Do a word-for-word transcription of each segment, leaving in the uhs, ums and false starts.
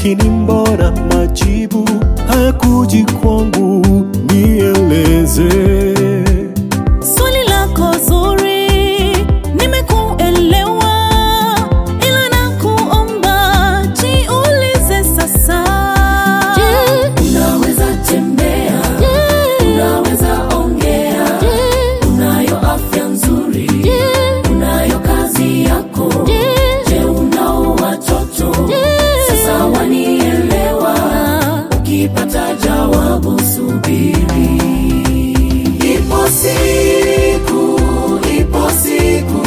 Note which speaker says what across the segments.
Speaker 1: lakini mbona majibu hayakuji kwangu? Nieleze.
Speaker 2: Swali lako zuri, nimekuelewa, ila nakuomba jiulize sasa.
Speaker 3: Je, unaweza tembea? Je, unaweza ongea? Je, unayo afya nzuri? Je, unayo kazi yako? Je, je unao watoto? Je, sasa wanielewa? Ukipata jawabu subiri. Ipo siku, ipo siku,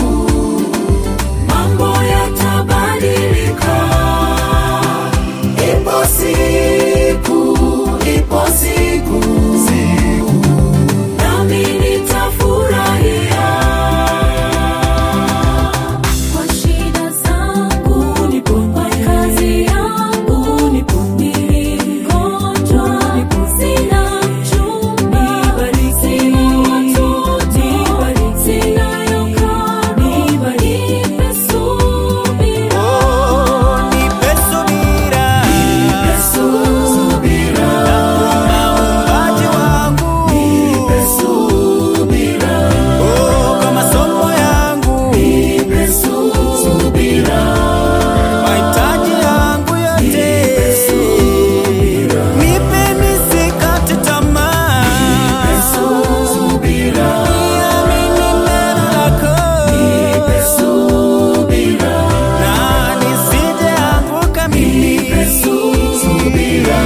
Speaker 3: mambo yatabadilika. Ipo siku, ipo siku, nami nitafurahia. Kwa shida zangu nipo, kwa kazi yangu nipo, ni mgonjwa nipo, sina chumba, nibariki watoto, sinayo karo, nipe subira.
Speaker 4: Oh, nipe subira.
Speaker 3: Nipe subira.
Speaker 4: Uumbaji wangu.
Speaker 3: Nipe subira.
Speaker 4: Oh, kwa masomo yangu.
Speaker 3: Nipe subira.
Speaker 4: Mahitaji yangu yote.
Speaker 3: Nipe subira.
Speaker 4: Nipe nisikate tamaa.
Speaker 3: Nipe subira.
Speaker 4: Niamini neno lako.
Speaker 3: Nipe subira.
Speaker 4: Na nisije anguka mimi.
Speaker 3: Nipe subira.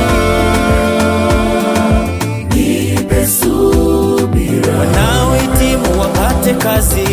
Speaker 3: Nipe subira.
Speaker 4: Wanaohitimu wapate kazi.